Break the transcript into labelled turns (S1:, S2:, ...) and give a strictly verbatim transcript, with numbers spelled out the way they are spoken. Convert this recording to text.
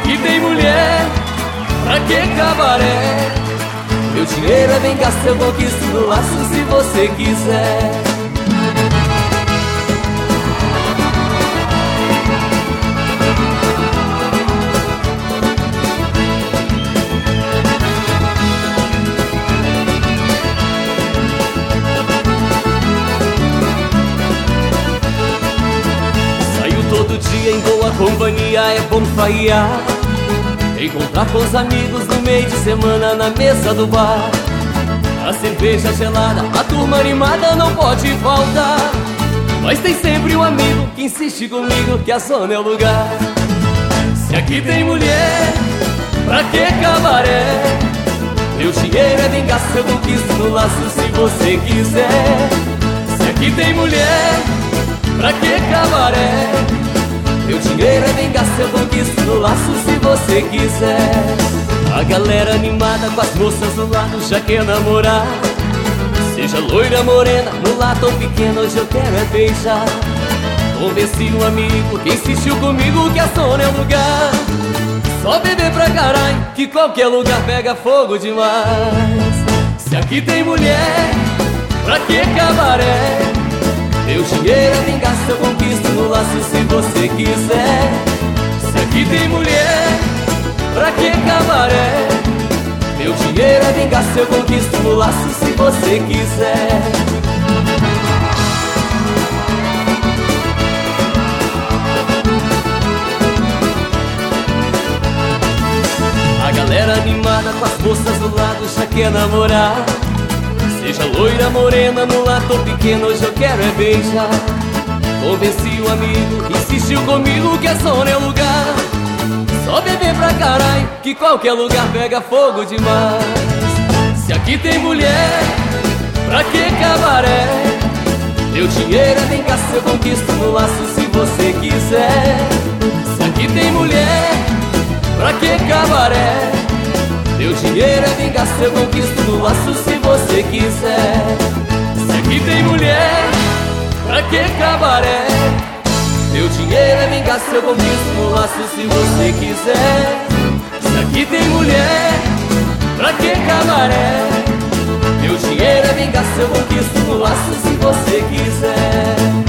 S1: aqui tem mulher, pra que cabaré? Meu dinheiro é vingança, eu conquisto no laço se você quiser. Saio todo dia em boa companhia, é bom farrear, encontrar com os amigos no meio de semana na mesa do bar. A cerveja gelada, a turma animada não pode faltar, mas tem sempre um amigo que insiste comigo que a zona é o lugar. Se aqui tem mulher, pra que cabaré? Meu dinheiro é vingança, eu conquisto no laço se você quiser. Se aqui tem mulher, pra que cabaré? Meu dinheiro é vingança, eu conquisto no laço se você quiser. A galera animada com as moças do lado já quer namorar. Seja loira, morena, mulata ou pequena, hoje eu quero é beijar. Convenci um amigo que insistiu comigo que a zona é o lugar. Só beber pra caralho, que qualquer lugar pega fogo demais. Se aqui tem mulher, pra que cabaré? Meu dinheiro é vingança, eu conquisto no laço se você quiser. Se aqui tem mulher, pra que cabaré? Meu dinheiro é vingança, eu conquisto no laço se você quiser. A galera animada com as moças do lado já quer namorar. Seja loira, morena, mulata ou pequena, hoje eu quero é beijar. Convenci um amigo, insistiu comigo que a zona é o lugar. Só beber pra caralho, que qualquer lugar pega fogo demais. Se aqui tem mulher, pra que cabaré? Meu dinheiro é vingança, eu conquisto no laço se você quiser. Se aqui tem mulher, pra que cabaré? Meu dinheiro é vingança, eu conquisto no laço se você quiser. Se aqui tem mulher, pra que cabaré? Meu dinheiro é vingança, eu conquisto no laço se você quiser. Se aqui tem mulher, pra que cabaré? Meu dinheiro é vingança, eu conquisto no laço se você quiser.